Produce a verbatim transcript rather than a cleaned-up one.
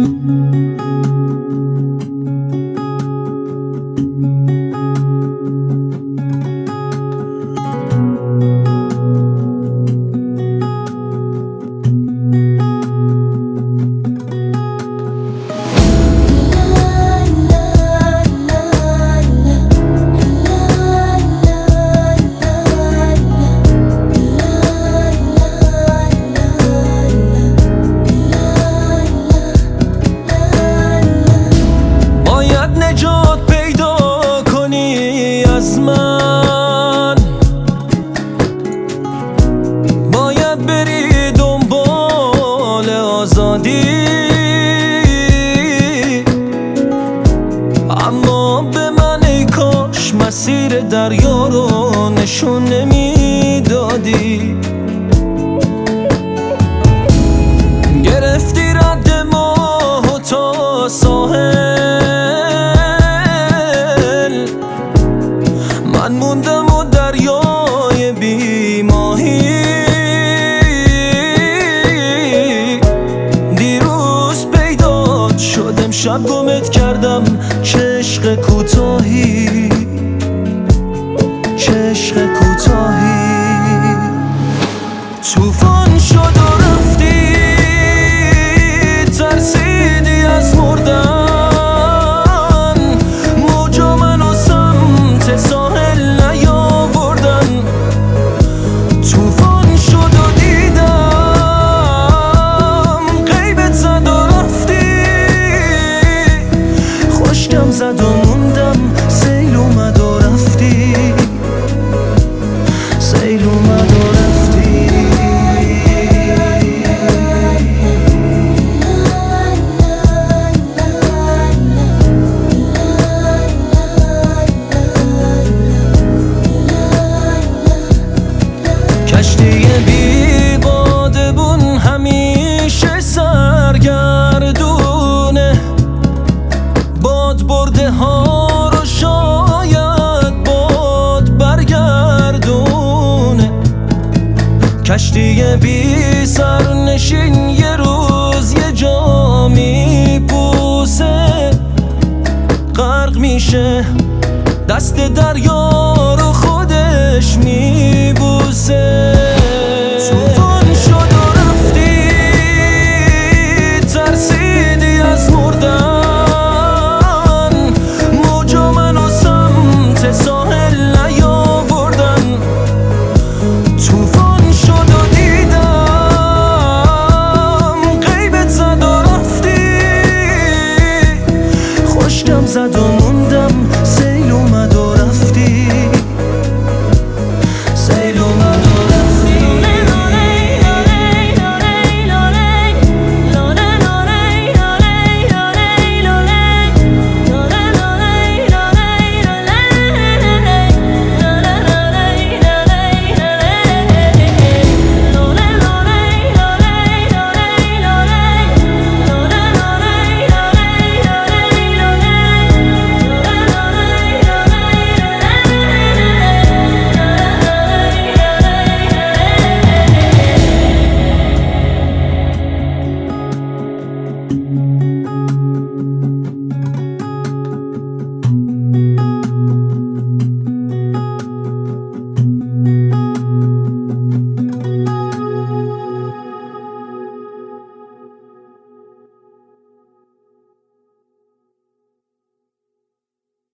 نجات پیدا کنی از من، باید بری دنبال آزادی، اما به من ای کاش مسیر دریا رو نشون نمیدادی. گرفتی رد ماه تا ساحل، من موندم و دریای بی ماهی. دیروز پیدات شدم، شب گمت کردم، چه عشق کوتاهی، چه عشق کوتاهی. طوفان شد و رفتی، ترسیدی از مردن، موجا منو سمت ساحل نیاوردن. طوفان شد و دیدم غیبت زد و رفتی، خشکم زد و موندم، سیل اومد و رفتی، سیل اومد و رفتی. کشتی بی بادبون همیشه سرگردونه، باد برده ها رو شاید باد برگردونه. کشتی بی سرنشین یه روز یه جا میپوسه، غرق میشه